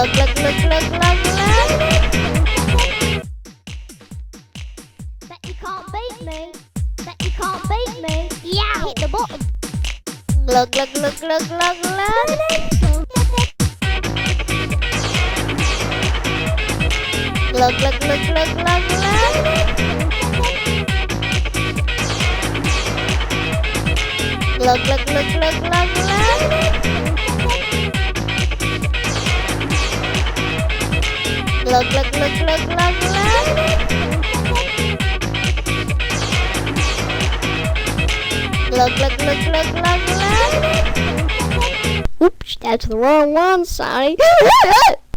Bet you can't beat me. Bet you can't beat me. Yeah. Hit the button. Glug glug glug glug glug glug. Glug glug glug glug glug glug. Glug glug glug glug glug glug. Glug glug glug glug glug glug. Glug glug glug glug glug glug. Oops, that's the wrong one, sorry.